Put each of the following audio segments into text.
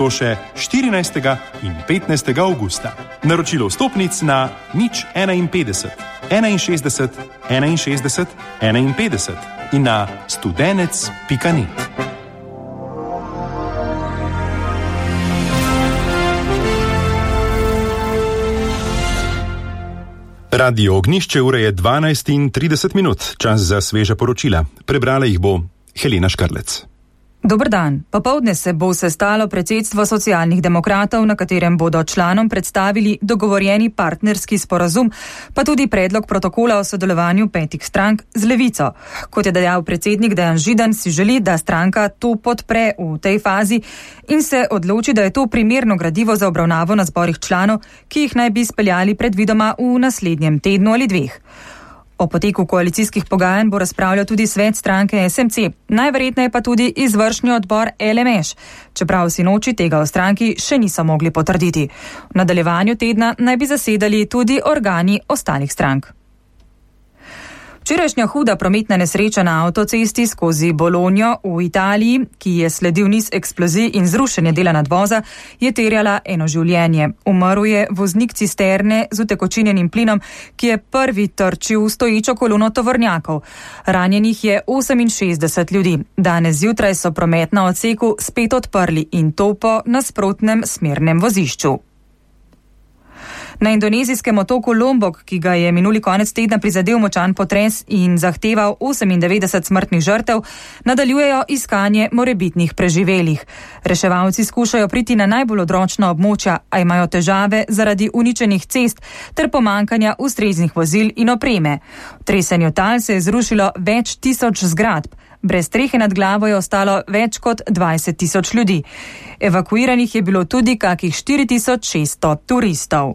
bo še 14. in 15. avgusta. Naročilo vstopnic na 051 61 61 51 in na studenec.net. Radio Ognjišče, ura je 12:30, čas za sveža poročila. Prebrala jih bo Helena Škarlec. Dober dan. Popoldne se bo sestalo predsedstvo socialnih demokratov, na katerem bodo članom predstavili dogovorjeni partnerski sporazum, pa tudi predlog protokola o sodelovanju 5 strank z Levico. Kot je dejal predsednik Dejan Židan, si želi, da stranka to podpre v tej fazi in se odloči, da je to primerno gradivo za obravnavo na zborih članov, ki jih naj bi speljali predvidoma v naslednjem tednu ali dveh. O poteku koalicijskih pogajanj bo razpravljal tudi svet stranke SMC, najverjetneje pa tudi izvršni odbor LMŠ, čeprav sinoči tega v stranki še niso mogli potrditi. V nadaljevanju tedna naj bi zasedali tudi organi ostalih strank. Včerajšnja huda prometna nesreča na avtocesti skozi Bologno v Italiji, ki je sledil niz eksplozij in zrušenje dela nadvoza, je terjala eno življenje. Umrl je voznik cisterne z utekočinjenim plinom, ki je prvi trčil v stoječo kolono tovornjakov. Ranjenih je 68 ljudi. Danes zjutraj so promet na odseku spet odprli in to po nasprotnem smernem vozišču. Na indonezijskem otoku Lombok, ki ga je minuli konec tedna prizadel močan potres in zahteval 98 smrtnih žrtev, nadaljujejo iskanje morebitnih preživelih. Reševalci skušajo priti na najbolj odročna območja, a imajo težave zaradi uničenih cest ter pomankanja ustreznih vozil in opreme. V tresenju tal se je zrušilo več tisoč zgradb. Brez strehe nad glavo je ostalo več kot 20.000 ljudi. Evakuiranih je bilo tudi kakih 4600 turistov.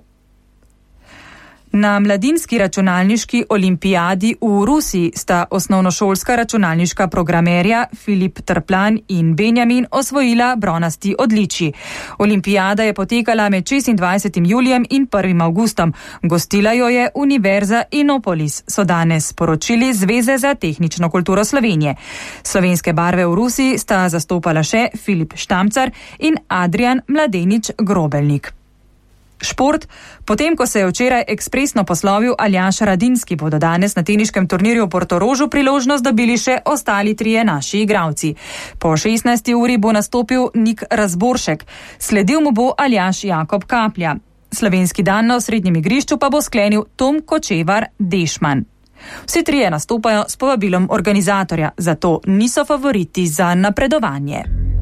Na mladinski računalniški olimpijadi v Rusiji sta osnovnošolska računalniška programerja Filip Trplan in Benjamin osvojila bronasti odličji. Olimpijada je potekala med 26. julijem in 1. avgustom. Gostila jo je Univerza Innopolis, so danes sporočili Zveze za tehnično kulturo Slovenije. Slovenske barve v Rusiji sta zastopala še Filip Štamcar in Adrian Mladenič Grobelnik. Šport. Potem, ko se je včeraj ekspresno poslovil Aljaž Radinski, bodo danes na teniškem turnirju v Portorožu priložnost dobili še ostali 3 naši igralci. Po 16. uri bo nastopil Nik Razboršek, sledil mu bo Aljaž Jakob Kaplja. Slovenski dan na osrednjem igrišču pa bo sklenil Tom Kočevar Dešman. Vsi 3 nastopajo s povabilom organizatorja, zato niso favoriti za napredovanje.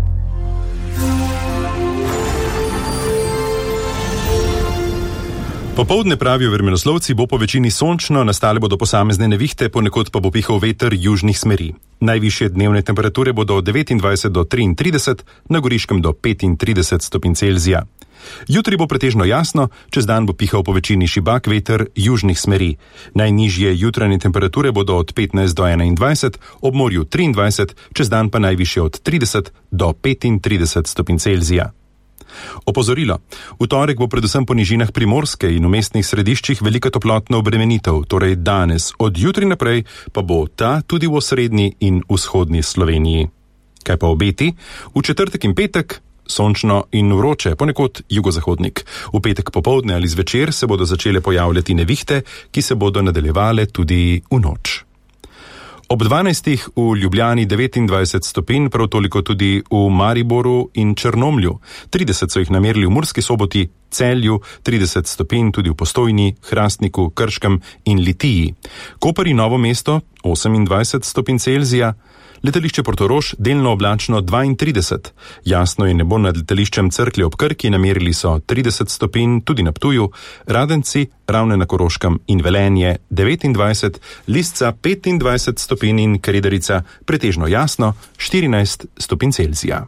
Popoldne, pravijo vremenoslovci, bo po večini sončno, nastale bodo posamezne nevihte, ponekod pa bo pihal veter južnih smeri. Najvišje dnevne temperature bodo od 29 do 33, na Goriškem do 35 stopinj Celzija. Jutri bo pretežno jasno, čez dan bo pihal po večini šibak veter južnih smeri. Najnižje jutranje temperature bodo od 15 do 21, ob morju 23, čez dan pa najvišje od 30 do 35 stopinj Celzija. Opozorilo. V torek bo predvsem po nižinah Primorske in v mestnih središčih velika toplotna obremenitev, torej danes, od jutri naprej pa bo ta tudi v osrednji in vzhodni Sloveniji. Kaj pa obeti? V četrtek in petek sončno in vroče, ponekod jugozahodnik. V petek popoldne ali zvečer se bodo začele pojavljati nevihte, ki se bodo nadaljevale tudi v noč. Ob 12. v Ljubljani 29 stopinj, prav toliko tudi v Mariboru in Črnomlju. 30 so jih namerili v Murski Soboti, Celju, 30 stopinj tudi v Postojni, Hrastniku, Krškem in Litiji. Koper in Novo mesto 28 stopinj Celzija. Letališče Portorož delno oblačno 32. Jasno je nebo nad letališčem Cerklje ob Krki, namerili so 30 stopinj tudi na Ptuju, Radenci, Ravne na Koroškem in Velenje 29, Lisca 25 stopinj in Kredarica pretežno jasno 14 stopinj Celzija.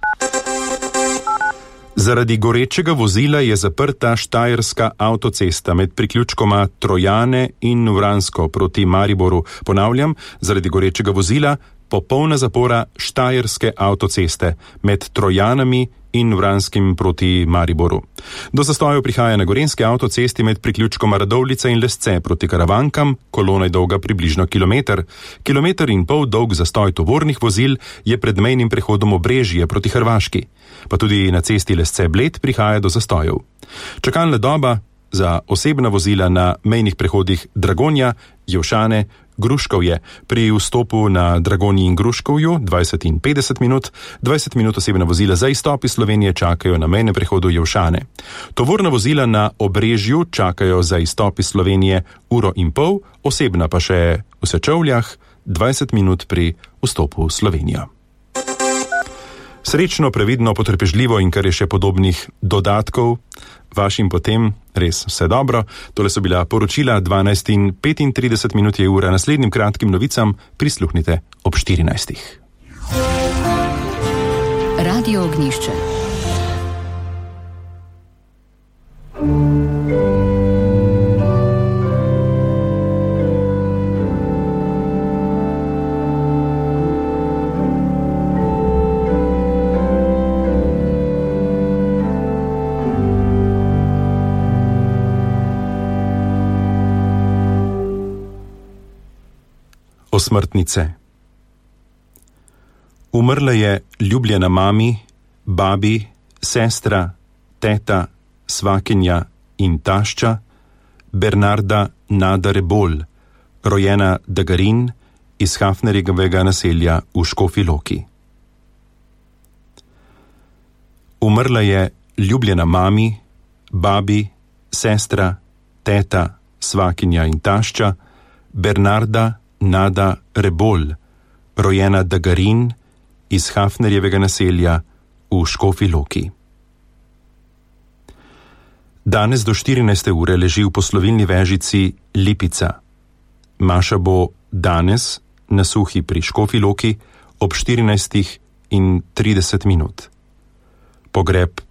Zaradi gorečega vozila je zaprta štajerska avtocesta med priključkoma Trojane in Vransko proti Mariboru. Ponavljam, zaradi gorečega vozila popolna zapora štajerske avtoceste med Trojanami in Vranskim proti Mariboru. Do zastojev prihaja na gorenjski avtocesti med priključkoma Radovljica in Lesce proti Karavankam, kolona je dolga približno kilometer. 1,5 km dolg zastoj tovornih vozil je pred mejnim prehodom Obrežje proti Hrvaški. Pa tudi na cesti Lesce-Bled prihaja do zastojev. Čakalna doba za osebna vozila na mejnih prehodih Dragonja, Jevšane, Gruškovje pri vstopu na Dragonji in Gruškovju 20 in 50 minut, 20 minut osebna vozila za izstop iz Slovenije čakajo na mejnem prehodu Jevšane. Tovorna vozila na Obrežju čakajo za izstop iz Slovenije 1,5 ure, osebna pa še v Sečovljah 20 minut pri vstopu v Slovenijo. Srečno, previdno, potrpežljivo in kar je še podobnih dodatkov, vašim potem res vse dobro. Tole so bila poročila, 12 in 35 minut je ura. Naslednjim kratkim novicam prisluhnite ob 14. Radio Ognjišče. Osmrtnice. Umrla je ljubljena mami, babi, sestra, teta, svakinja in tašča Bernarda Nada Rebolj, rojena Dagarin iz Hafnerjevega naselja v Škofji Loki. Umrla je ljubljena mami, babi, sestra, teta, svakinja in tašča Bernarda Nada Rebolj, rojena Dagarin iz Hafnerjevega naselja v Škofji Loki. Danes do 14. ure leži v poslovilni vežici Lipica. Maša bo danes na Suhi pri Škofji Loki ob 14:30. Pogreb